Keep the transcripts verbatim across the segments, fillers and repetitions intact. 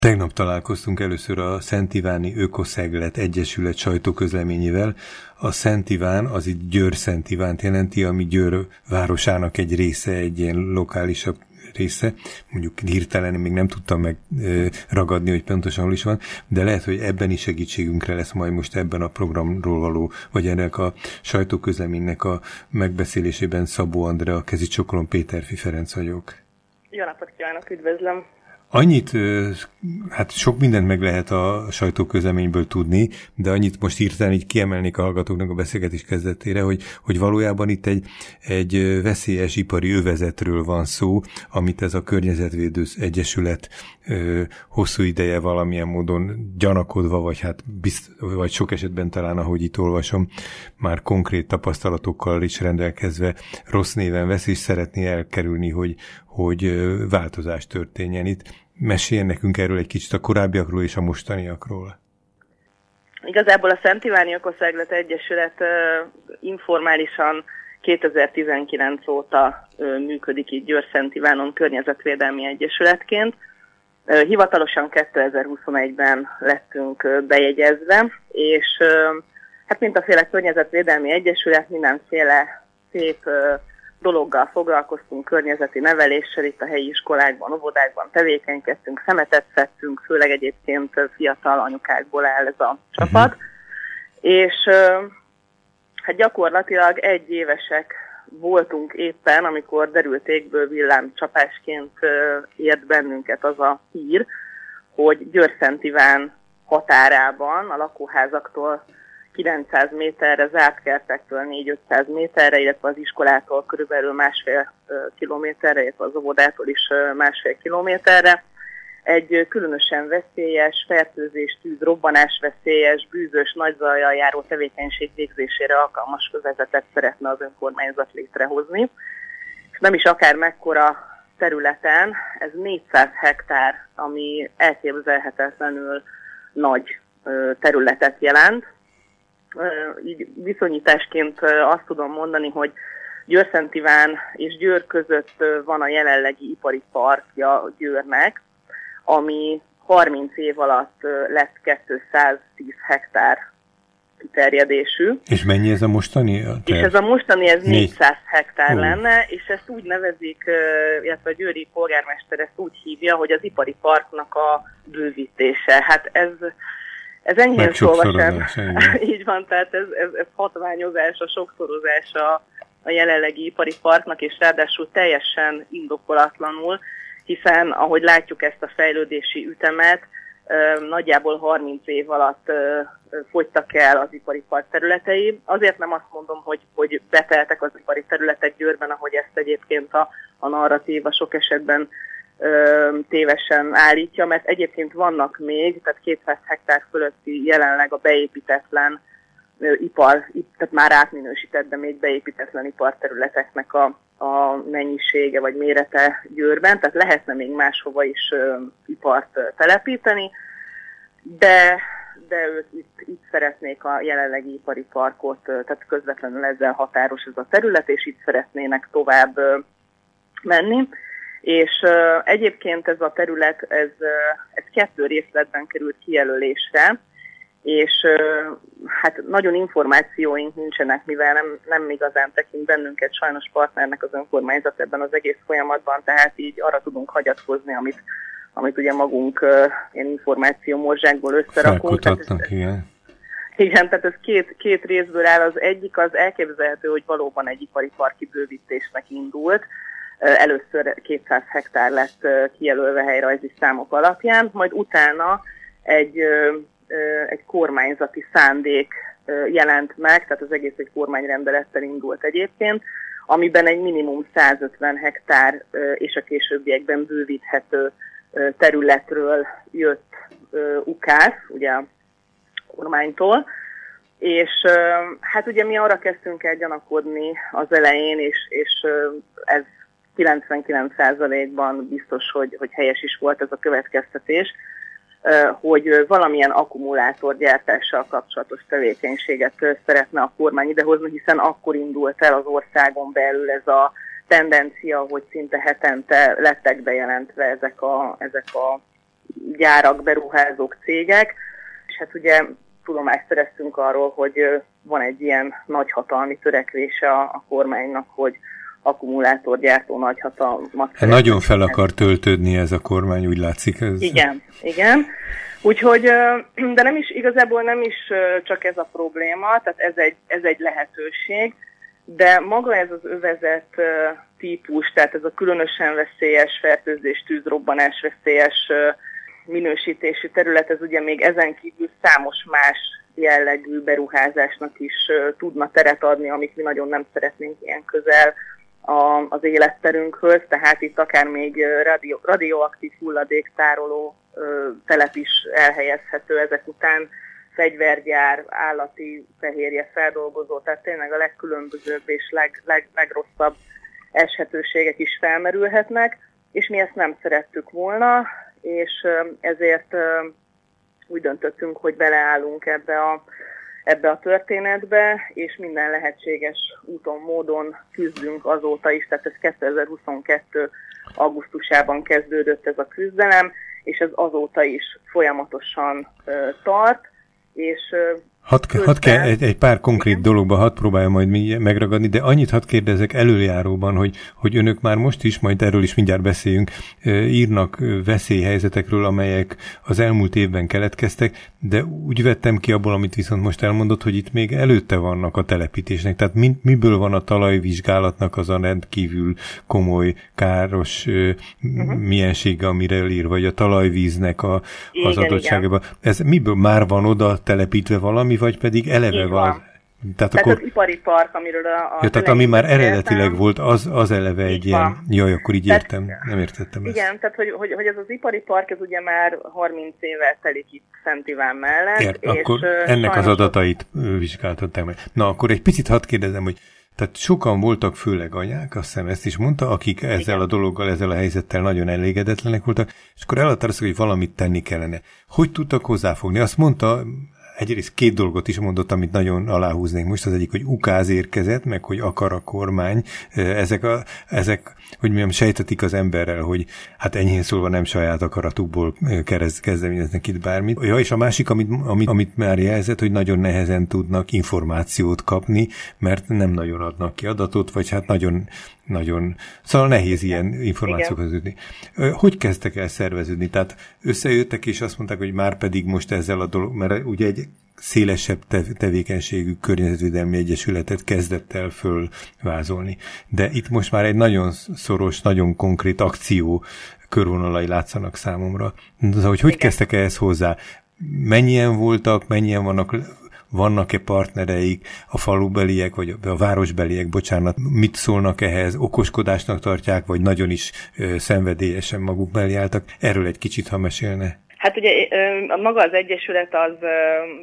Tegnap találkoztunk először a Szent Iváni Ökoszeglet Egyesület sajtóközleményével. A Szent Iván az itt Győr-Szent Ivánt jelenti, ami Győr városának egy része, egy ilyen lokálisabb része. Mondjuk hirtelen még nem tudtam megragadni, hogy pontosan hol is van, de lehet, hogy ebben is segítségünkre lesz majd most ebben a programról való, vagy ennek a sajtóközleménynek a megbeszélésében Szabó Andrea, Kezicsokolom, Péterfi Ferenc vagyok. Jó napot kívánok, üdvözlöm! Annyit, hát sok mindent meg lehet a sajtóközleményből tudni, de annyit most hirtelen így kiemelnék a hallgatóknak a beszélgetés kezdetére, hogy, hogy valójában itt egy, egy veszélyes ipari övezetről van szó, amit ez a Környezetvédő Egyesület hosszú ideje valamilyen módon gyanakodva, vagy hát bizt, vagy sok esetben talán, ahogy itt olvasom, már konkrét tapasztalatokkal is rendelkezve rossz néven vesz, és szeretné elkerülni, hogy, hogy változás történjen itt. Meséljen nekünk erről egy kicsit a korábbiakról és a mostaniakról. Igazából a Szent Iváni Ökoszeglet Egyesület uh, informálisan kétezer-tizenkilenc óta uh, működik itt Győr-Szent Ivánon környezetvédelmi egyesületként. Uh, hivatalosan kétezer-huszonegyben lettünk uh, bejegyezve, és uh, hát mintaféle környezetvédelmi egyesület mindenféle szép uh, dologgal foglalkoztunk, környezeti neveléssel, itt a helyi iskolákban, óvodákban tevékenykedtünk, szemetet szedtünk, főleg egyébként fiatal anyukákból áll ez a csapat, uh-huh. és hát gyakorlatilag egy évesek voltunk éppen, amikor derült égből villámcsapásként ért bennünket az a hír, hogy Győr-Szent Iván határában, a lakóházaktól kilencszáz méterre, zárt kertektől négy-ötszáz méterre, illetve az iskolától körülbelül másfél kilométerre, illetve az óvodától is másfél kilométerre. Egy különösen veszélyes, fertőzés, tűz, robbanás veszélyes, bűzös, nagy zajjal járó tevékenység végzésére alkalmas övezetet szeretne az önkormányzat létrehozni. És nem is akár mekkora területen, ez négyszáz hektár, ami elképzelhetetlenül nagy területet jelent. Így viszonyításként azt tudom mondani, hogy Győr-Szent Iván és Győr között van a jelenlegi ipari parkja Győrnek, ami harminc év alatt lett kétszáztíz hektár kiterjedésű. És mennyi ez a mostani? És ez a mostani, ez négyszáz hektár oh. lenne, és ezt úgy nevezik, illetve a győri polgármester ezt úgy hívja, hogy az ipari parknak a bővítése. Hát ez... Ez enyhén szólva sem. Így van, tehát ez, ez, ez hatványozás, a sokszorozás a, a jelenlegi ipari parknak, és ráadásul teljesen indokolatlanul, hiszen ahogy látjuk ezt a fejlődési ütemet, nagyjából harminc év alatt fogytak el az ipari park területei. Azért nem azt mondom, hogy, hogy beteltek az ipari területek Győrben, ahogy ezt egyébként a, a narratíva sok esetben tévesen állítja, mert egyébként vannak még, tehát kétszáz hektár fölötti jelenleg a beépítetlen ipar, tehát már átminősített, de még beépítetlen iparterületeknek a, a mennyisége vagy mérete Győrben, tehát lehetne még máshova is ipart telepíteni, de, de ők itt, itt szeretnék a jelenlegi ipari parkot, tehát közvetlenül ezzel határos ez a terület, és itt szeretnének tovább menni. És uh, egyébként ez a terület, ez, uh, ez kettő részletben került kijelölésre, és uh, hát nagyon információink nincsenek, mivel nem, nem igazán tekint bennünket sajnos partnernek az önkormányzat ebben az egész folyamatban, tehát így arra tudunk hagyatkozni, amit, amit ugye magunk uh, ilyen információmorzsákból összerakunk. Felkutatnak, igen. Igen, tehát ez két, két részből áll. Az egyik az elképzelhető, hogy valóban egy ipari parki bővítésnek indult. Először kétszáz hektár lett kijelölve helyrajzi számok alapján, majd utána egy, egy kormányzati szándék jelent meg, tehát az egész egy kormányrendelettel indult egyébként, amiben egy minimum százötven hektár és a későbbiekben bővíthető területről jött ukász, ugye a kormánytól, és hát ugye mi arra kezdtünk el gyanakodni az elején, és, és ez kilencvenkilenc százalékban biztos, hogy, hogy helyes is volt ez a következtetés, hogy valamilyen akkumulátorgyártással kapcsolatos tevékenységet szeretne a kormány idehozni, hiszen akkor indult el az országon belül ez a tendencia, hogy szinte hetente lettek bejelentve ezek a, ezek a gyárak, beruházók, cégek, és hát ugye tudomást szereztünk arról, hogy van egy ilyen nagyhatalmi törekvése a, a kormánynak, hogy akkumulátorgyártó nagyhatalmat. Hát nagyon fel akar töltődni ez a kormány, úgy látszik. Ez... Igen, igen. Úgyhogy, de nem is, igazából nem is csak ez a probléma, tehát ez egy, ez egy lehetőség, de maga ez az övezet típus, tehát ez a különösen veszélyes fertőzés, tűzrobbanás veszélyes minősítésű terület, ez ugye még ezen kívül számos más jellegű beruházásnak is tudna teret adni, amit mi nagyon nem szeretnénk ilyen közel a, az életterünkhöz, tehát itt akár még radio, radioaktív hulladéktároló ö, telep is elhelyezhető ezek után, fegyvergyár, állati fehérje feldolgozó, tehát tényleg a legkülönbözőbb és leg, leg, legrosszabb eshetőségek is felmerülhetnek, és mi ezt nem szerettük volna, és ezért úgy döntöttünk, hogy beleállunk ebbe a, ebbe a történetbe, és minden lehetséges úton, módon küzdünk azóta is, tehát ez kétezer-huszonkettő augusztusában kezdődött ez a küzdelem, és ez azóta is folyamatosan uh, tart, és uh, Hadd had kell egy, egy pár konkrét igen. dologba, hadd próbálja majd megragadni, de annyit hadd kérdezek előjáróban, hogy, hogy önök már most is, majd erről is mindjárt beszéljünk, írnak veszélyhelyzetekről, amelyek az elmúlt évben keletkeztek, de úgy vettem ki abból, amit viszont most elmondott, hogy itt még előtte vannak a telepítésnek. Tehát mi, miből van a talajvizsgálatnak az a rendkívül komoly, káros uh-huh. miensége, amire ír, vagy a talajvíznek a, igen, az adottságában. Ez miből már van oda telepítve valami, vagy pedig eleve van. van. Tehát, tehát akkor... az ipari park, amiről a... a ja, tehát ami már eredetileg értem, volt, az, az eleve egy ilyen... Van. Jaj, akkor így tehát, értem, nem értettem ezt. Igen, tehát hogy, hogy, hogy ez az ipari park, ez ugye már harminc éve telik itt Szent Iván mellett. Ért, és akkor ennek az adatait vizsgáltatták meg. Na, akkor egy picit hadd kérdezem, hogy tehát sokan voltak, főleg anyák, azt hiszem ezt is mondta, akik ezzel igen. a dologgal, ezzel a helyzettel nagyon elégedetlenek voltak, és akkor elhatároztak, hogy valamit tenni kellene. Hogy tudtak hozzáfogni? Azt mondta, egyrészt két dolgot is mondott, amit nagyon aláhúznék most. Az egyik, hogy ukáz érkezett, meg hogy akar a kormány. Ezek, a, ezek hogy mondjam, sejtetik az emberrel, hogy hát enyhén szólva nem saját akaratukból kezdeményeznek itt bármit. Ja, és a másik, amit, amit, amit már jelzett, hogy nagyon nehezen tudnak információt kapni, mert nem nagyon adnak ki adatot, vagy hát nagyon nagyon, szóval nehéz ilyen információkhoz jutni. Hogy kezdtek el szerveződni? Tehát összejöttek, és azt mondták, hogy már pedig most ezzel a dolog, mert ugye egy szélesebb tev- tevékenységű környezetvédelmi egyesületet kezdett el fölvázolni. De itt most már egy nagyon szoros, nagyon konkrét akció körvonalai látszanak számomra. De hogy hogy kezdtek ehhez hozzá? Mennyien voltak, mennyien vannak... Vannak-e partnereik, a falubeliek, vagy a városbeliek, bocsánat, mit szólnak ehhez, okoskodásnak tartják, vagy nagyon is ö, szenvedélyesen maguk mellé álltak? Erről egy kicsit, ha mesélne. Hát ugye ö, maga az egyesület az ö,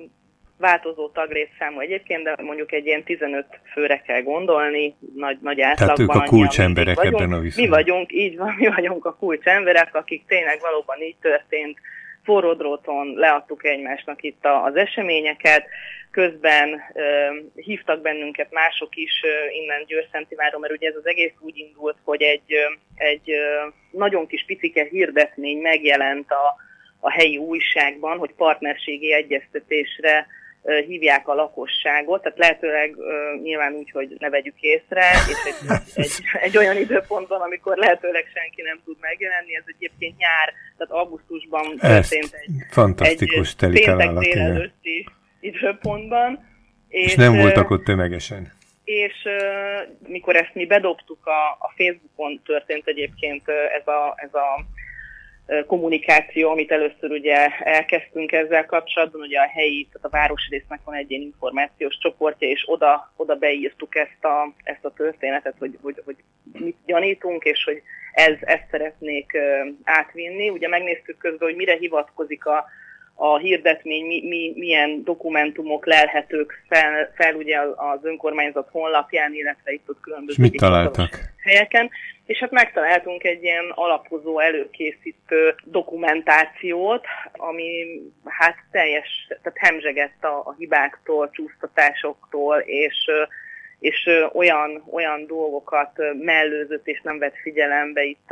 változó tagrészszámú egyébként, de mondjuk egy ilyen tizenöt főre kell gondolni, nagy, nagy átlagban. Tehát ők a kulcsemberek ebben a viszonyban. Mi vagyunk, így van, mi vagyunk a kulcsemberek, akik tényleg valóban így történt, forró dróton leadtuk egymásnak itt az eseményeket, közben uh, hívtak bennünket mások is uh, innen Győr-Szentivánról, mert ugye ez az egész úgy indult, hogy egy, uh, egy uh, nagyon kis picike hirdetmény megjelent a, a helyi újságban, hogy partnerségi egyeztetésre uh, hívják a lakosságot, tehát lehetőleg uh, nyilván úgy, hogy ne vegyük észre, és egy, egy, egy olyan időpontban, amikor lehetőleg senki nem tud megjelenni, ez egyébként nyár, tehát augusztusban történt egy, fantasztikus egy péntek délelőtti időpontban. És, és nem voltak ott tömegesen. És uh, mikor ezt mi bedobtuk, a, a Facebookon történt egyébként ez a, ez a kommunikáció, amit először ugye elkezdtünk ezzel kapcsolatban, ugye a helyi, tehát a városrésznek van egy ilyen információs csoportja, és oda, oda beírtuk ezt a, ezt a történetet, hogy, hogy, hogy mit gyanítunk, és hogy ez, ezt szeretnék uh, átvinni. Ugye megnéztük közben, hogy mire hivatkozik a a hirdetmény, mi, mi, milyen dokumentumok lelhetők fel, fel ugye az önkormányzat honlapján, illetve itt ott különböző mit találtak? Helyeken, és hát megtaláltunk egy ilyen alapozó, előkészítő dokumentációt, ami hát teljes, tehát hemzsegett a, a hibáktól, csúsztatásoktól, és, és olyan, olyan dolgokat mellőzött és nem vett figyelembe itt a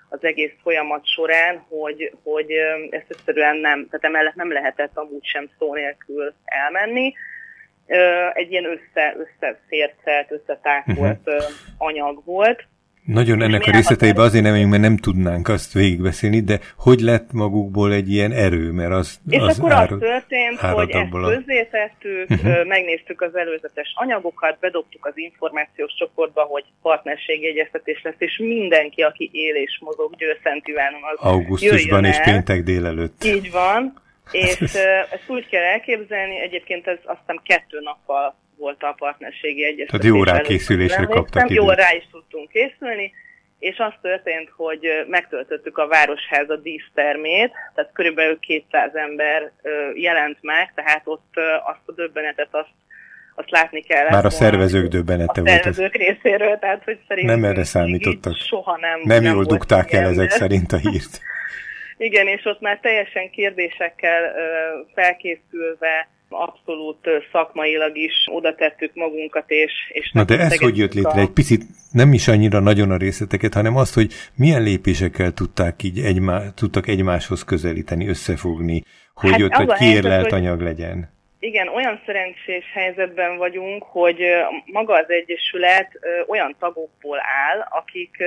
az egész folyamat során, hogy, hogy ezt egyszerűen nem, tehát emellett nem lehetett amúgy sem szó nélkül elmenni. Egy ilyen össze, összefércelt, összetákolt uh-huh. anyag volt. Nagyon ennek a részleteiben azért nem megyünk, mert nem tudnánk azt végigbeszélni, de hogy lett magukból egy ilyen erő, mert az És az akkor ára, az történt, hogy ezt a... közzétettük, uh-huh. megnéztük az előzetes anyagokat, bedobtuk az információs csoportba, hogy partnerségi egyeztetés lesz, és mindenki, aki él és mozog Győr-Szent-Ivánon, az augusztusban és péntek délelőtt. Így van, és ezt úgy kell elképzelni, egyébként ez azt hiszem kettő nappal volt a partnerségi egyeztetés. Tehát jó rákészülésre kaptak időt. Jól rá is tudtunk készülni, és az történt, hogy megtöltöttük a Városháza dísztermét, tehát körülbelül kétszáz ember jelent meg, tehát ott azt a döbbenetet azt, azt látni kellett. Már a szervezők döbbenete volt. A szervezők ez. részéről, tehát hogy szerintem nem erre számítottak. Soha nem. Nem, nem jól dugták el ezek szerint a hírt. Igen, és ott már teljesen kérdésekkel felkészülve, abszolút szakmailag is oda tettük magunkat, és... és Na de ez hogy jött létre? Egy picit nem is annyira nagyon a részleteket, hanem azt, hogy milyen lépésekkel tudták így egymá, tudtak egymáshoz közelíteni, összefogni, hogy hát ott egy kiérlelt anyag legyen. Igen, olyan szerencsés helyzetben vagyunk, hogy maga az Egyesület olyan tagokból áll, akik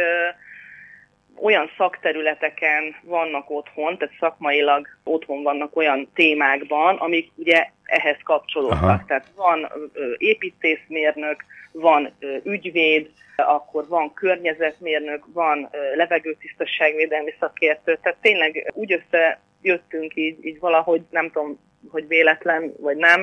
olyan szakterületeken vannak otthon, tehát szakmailag otthon vannak olyan témákban, amik ugye ehhez kapcsolódnak. Aha. Tehát van építészmérnök, van ügyvéd, akkor van környezetmérnök, van levegőtisztaságvédelmi szakértő, tehát tényleg úgy összejöttünk így, így valahogy, nem tudom, hogy véletlen vagy nem,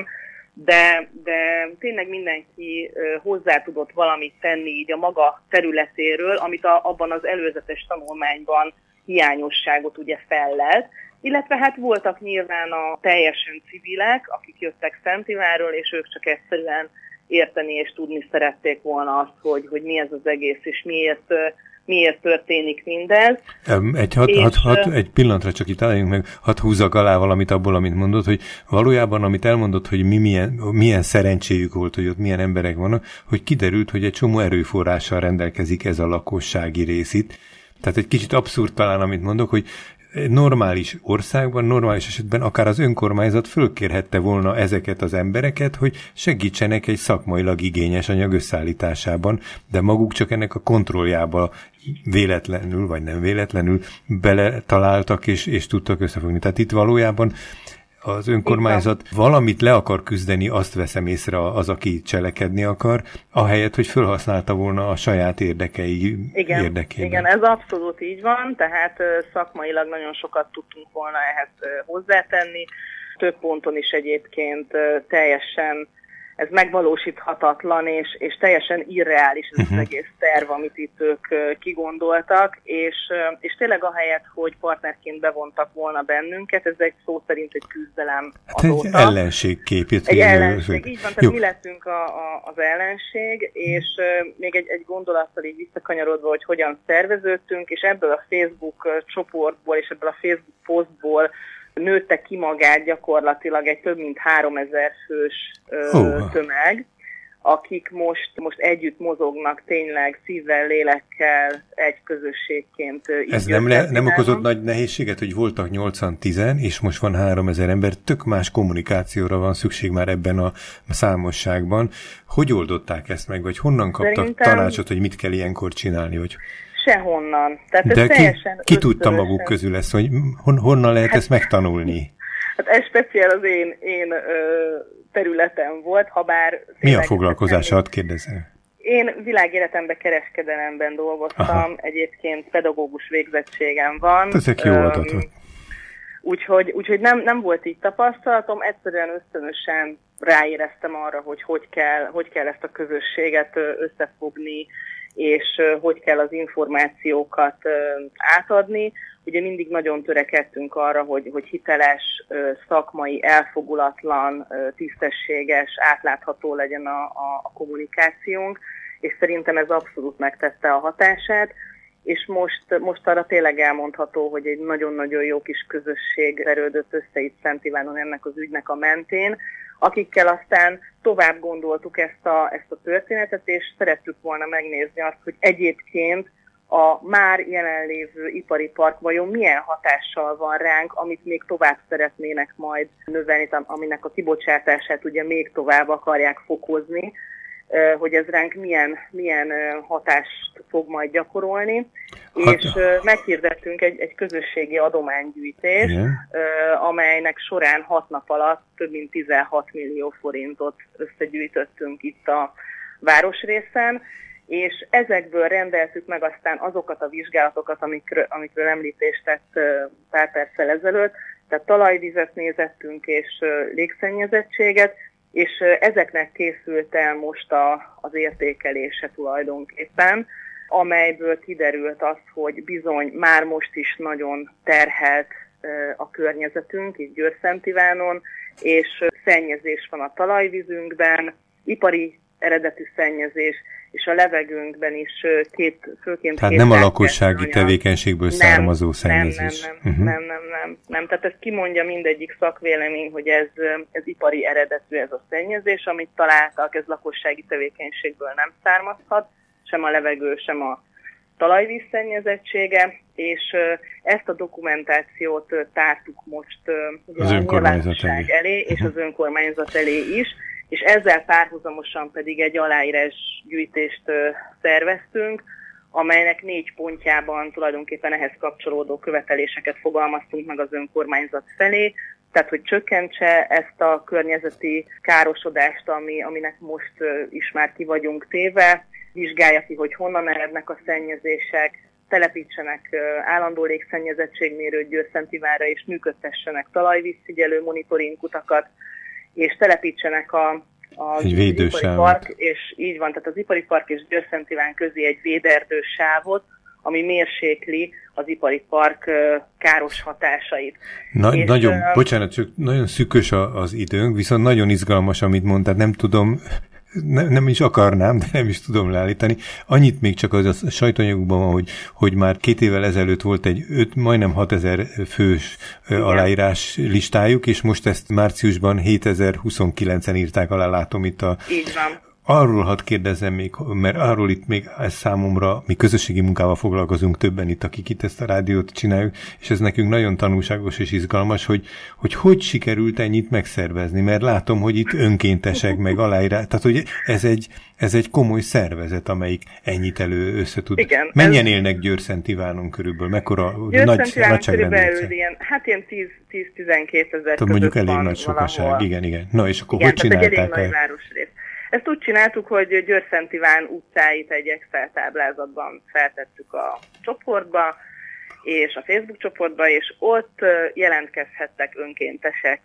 de, de tényleg mindenki hozzá tudott valamit tenni így a maga területéről, amit a, abban az előzetes tanulmányban hiányosságot ugye fellelt. Illetve hát voltak nyilván a teljesen civilek, akik jöttek Szent-Ivánról, és ők csak egyszerűen érteni és tudni szerették volna azt, hogy, hogy mi ez az egész, és miért, miért történik mindez. Egy, hat, és, hat, hat, egy pillanatra csak itt álljunk meg, hadd húzzak alá valamit abból, amit mondod, hogy valójában, amit elmondott, hogy mi milyen, milyen szerencséjük volt, hogy ott milyen emberek vannak, hogy kiderült, hogy egy csomó erőforrással rendelkezik ez a lakossági rész itt. Tehát egy kicsit abszurd talán, amit mondok, hogy normális országban, normális esetben akár az önkormányzat fölkérhette volna ezeket az embereket, hogy segítsenek egy szakmailag igényes anyag összeállításában, de maguk csak ennek a kontrolljába véletlenül, vagy nem véletlenül beletaláltak és, és tudtak összefogni. Tehát itt valójában az önkormányzat valamit le akar küzdeni, azt veszem észre az, aki cselekedni akar, ahelyett, hogy felhasználta volna a saját érdekei igen, érdekében. Igen, ez abszolút így van, tehát szakmailag nagyon sokat tudtunk volna ehhez hozzátenni. Több ponton is egyébként teljesen ez megvalósíthatatlan, és, és teljesen irreális ez uh-huh. az egész terv, amit itt ők kigondoltak, és, és tényleg ahelyett, hogy partnerként bevontak volna bennünket, ez egy szó szerint egy küzdelem hát azóta. Egy ellenségképét. Egy ellenség, így van, tehát Jó. mi lettünk a, a, az ellenség, és uh, még egy, egy gondolattal így visszakanyarodva, hogy hogyan szerveződtünk, és ebből a Facebook csoportból, és ebből a Facebook posztból nőtte ki magát gyakorlatilag egy több mint háromezer fős ö, oh. tömeg, akik most, most együtt mozognak tényleg szívvel, lélekkel, egy közösségként. Ez nem, le, nem okozott nagy nehézséget, hogy voltak nyolcvan-tízen, és most van háromezer ember, tök más kommunikációra van szükség már ebben a számosságban. Hogy oldották ezt meg, vagy honnan kaptak Szerintem... tanácsot, hogy mit kell ilyenkor csinálni? Vagy... Sehonnan. Tehát de ki, ki tudta maguk közül ezt, hogy hon, honnan lehet hát, ezt megtanulni? Hát ez speciál az én, én ö, területem volt, ha bár... Mi a foglalkozása, hadd kérdezem? Én világéletemben, kereskedelemben dolgoztam, Aha. egyébként pedagógus végzettségem van. Ezek jó adatok. Úgyhogy, úgyhogy nem, nem volt így tapasztalatom, egyszerűen ösztönösen ráéreztem arra, hogy hogy kell, hogy kell ezt a közösséget összefogni, és hogy kell az információkat átadni. Ugye mindig nagyon törekedtünk arra, hogy, hogy hiteles, szakmai, elfogulatlan, tisztességes, átlátható legyen a, a, a kommunikációnk, és szerintem ez abszolút megtette a hatását, és most, most arra tényleg elmondható, hogy egy nagyon-nagyon jó kis közösség verődött össze itt Szent Ivánon ennek az ügynek a mentén, akikkel aztán tovább gondoltuk ezt a, ezt a történetet, és szerettük volna megnézni azt, hogy egyébként a már jelenlévő ipari park vajon milyen hatással van ránk, amit még tovább szeretnének majd növelni, aminek a kibocsátását ugye még tovább akarják fokozni, hogy ez ránk milyen, milyen hatást fog majd gyakorolni. Hát, és meghirdettünk egy, egy közösségi adománygyűjtést, igen, amelynek során hat nap alatt több mint tizenhat millió forintot összegyűjtöttünk itt a városrészen, és ezekből rendeltük meg aztán azokat a vizsgálatokat, amikről, amikről említést tett pár perccel ezelőtt, tehát talajvizet nézettünk és légszennyezettséget, és ezeknek készült el most a, az értékelése tulajdonképpen, amelyből kiderült az, hogy bizony már most is nagyon terhelt a környezetünk, itt Győr-Szent-Ivánon, és szennyezés van a talajvízünkben, ipari eredetű szennyezés, és a levegőnkben is két, főként... Tehát nem a lakossági tevékenységből nem, származó szennyezés. Nem, nem, nem, uh-huh. nem, nem, nem, nem. Tehát ezt kimondja mindegyik szakvélemény, hogy ez, ez ipari eredetű ez a szennyezés, amit találtak, ez lakossági tevékenységből nem származhat, sem a levegő, sem a talajvíz szennyezettsége, és ezt a dokumentációt tártuk most az önkormányzat elé. elé, és az önkormányzat elé is, és ezzel párhuzamosan pedig egy aláírásgyűjtést szerveztünk, amelynek négy pontjában tulajdonképpen ehhez kapcsolódó követeléseket fogalmaztunk meg az önkormányzat felé, tehát hogy csökkentse ezt a környezeti károsodást, ami, aminek most is már ki vagyunk téve, vizsgálja ki, hogy honnan erednek a szennyezések, telepítsenek állandó légszennyezettségmérőt Győr-Szent-Ivánra és működtessenek talajvízfigyelő monitoringkutakat, és telepítsenek a, az ipari park, és így van, tehát az ipari park és Győr-Szent-Iván közé egy véderdős sávot, ami mérsékli az ipari park káros hatásait. Na, és, nagyon, uh, bocsánat, csak nagyon szűkös az időnk, viszont nagyon izgalmas, amit mondtad, nem tudom, nem, nem is akarnám, de nem is tudom leállítani. Annyit még csak az a sajtóanyagokban van, hogy, hogy már két évvel ezelőtt volt egy öt, majdnem hatezer fős igen. aláírás listájuk, és most ezt márciusban hétezer-huszonkilencen írták alá, látom itt a... Így van. Arról hadd kérdezzem még, mert arról itt még ez számomra, mi közösségi munkával foglalkozunk többen itt, akik itt ezt a rádiót csináljuk, és ez nekünk nagyon tanulságos és izgalmas, hogy hogy, hogy sikerült ennyit megszervezni, mert látom, hogy itt önkéntesek meg aláírás, tehát hogy ez egy, ez egy komoly szervezet, amelyik ennyit elő össze tud. Igen, mennyien ez... élnek Győr-Szent-Ivánon körülbelül? Mekkora nagy körülbelül ilyen, hát ilyen tíz-tizenkét ezer között mondjuk elég nagy sokaság, igen, igen. Na és akkor igen, hogy csinálták egy elég nagy városrész. Ezt úgy csináltuk, hogy Győr-Szent-Iván utcáit egy Excel táblázatban feltettük a csoportba, és a Facebook csoportba, és ott jelentkezhettek önkéntesek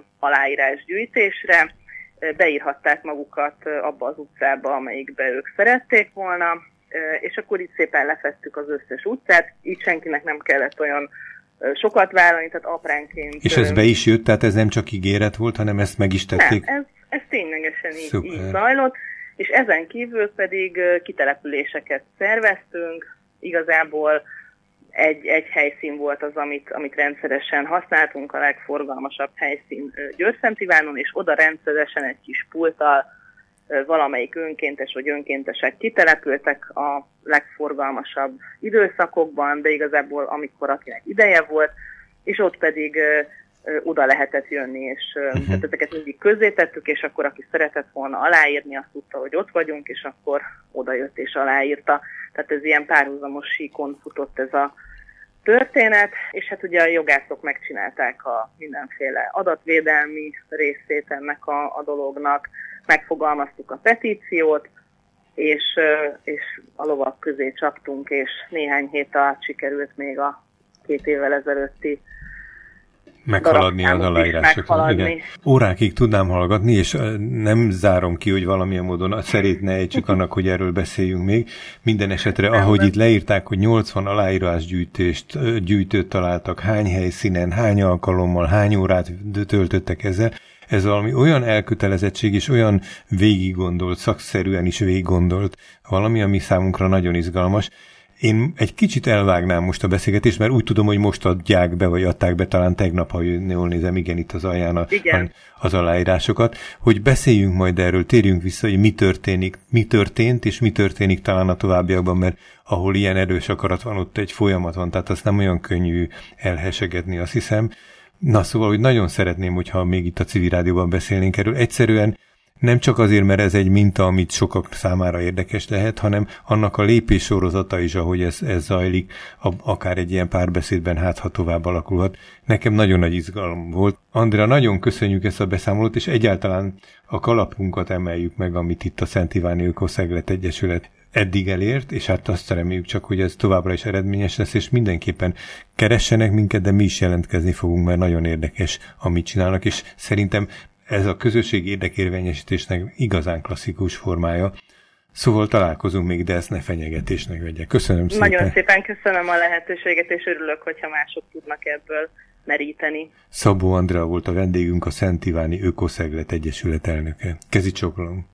aláírásgyűjtésre, beírhatták magukat abba az utcába, amelyikbe ők szerették volna, és akkor itt szépen lefettük az összes utcát, így senkinek nem kellett olyan sokat vállalni, tehát apránként... És ez be is jött, tehát ez nem csak ígéret volt, hanem ezt meg is tették? Nem, ez, ez ténylegesen így, így zajlott, és ezen kívül pedig kitelepüléseket szerveztünk, igazából egy, egy helyszín volt az, amit, amit rendszeresen használtunk, a legforgalmasabb helyszín Győr-Szent-Ivánon, és oda rendszeresen egy kis pulttal valamelyik önkéntes vagy önkéntesek kitelepültek a legforgalmasabb időszakokban, de igazából amikor akinek ideje volt, és ott pedig ö, oda lehetett jönni, és uh-huh. tehát ezeket mindig közzétettük, és akkor aki szeretett volna aláírni, azt tudta, hogy ott vagyunk, és akkor oda jött és aláírta. Tehát ez ilyen párhuzamos síkon futott ez a történet, és hát ugye a jogászok megcsinálták a mindenféle adatvédelmi részét ennek a, a dolognak, megfogalmaztuk a petíciót, és, és a lovak közé csaptunk, és néhány hét alatt sikerült még a két évvel ezelőtti meghaladni az aláírásokat. Igen. Órákig tudnám hallgatni, és nem zárom ki, hogy valamilyen módon szerét ne ejtsük annak, hogy erről beszéljünk még. Minden esetre, nem, ahogy nem. Itt leírták, hogy nyolcvan aláírásgyűjtést gyűjtőt találtak, hány helyszínen, hány alkalommal, hány órát töltöttek ezzel, ez valami olyan elkötelezettség és olyan végiggondolt, szakszerűen is végiggondolt valami, ami számunkra nagyon izgalmas. Én egy kicsit elvágnám most a beszélgetést, mert úgy tudom, hogy most adják be, vagy adták be talán tegnap, ha jól nézem, igen, itt az alján a, az aláírásokat, hogy beszéljünk majd erről, térjünk vissza, hogy mi történik, mi történt, és mi történik talán a továbbiakban, mert ahol ilyen erős akarat van, ott egy folyamat van, tehát azt nem olyan könnyű elhesegedni, azt hiszem. Na szóval, hogy nagyon szeretném, hogyha még itt a Civil Rádióban beszélnénk erről. Egyszerűen nem csak azért, mert ez egy minta, amit sokak számára érdekes lehet, hanem annak a lépés sorozata is, ahogy ez, ez zajlik, akár egy ilyen párbeszédben, hát ha tovább alakulhat. Nekem nagyon nagy izgalom volt. Andrea, nagyon köszönjük ezt a beszámolót, és egyáltalán a kalapunkat emeljük meg, amit itt a Szent Iváni Ökoszeglet Egyesület eddig elért, és hát azt reméljük csak, hogy ez továbbra is eredményes lesz, és mindenképpen keressenek minket, de mi is jelentkezni fogunk, mert nagyon érdekes, amit csinálnak, és szerintem ez a közösségi érdekérvényesítésnek igazán klasszikus formája. Szóval találkozunk még, de ezt ne fenyegetésnek vegye. Köszönöm szépen. Nagyon szépen köszönöm a lehetőséget, és örülök, hogyha mások tudnak ebből meríteni. Szabó Andrea volt a vendégünk, a Szent Iváni Ökoszeglet Egyesület elnöke. Kezi csokolom.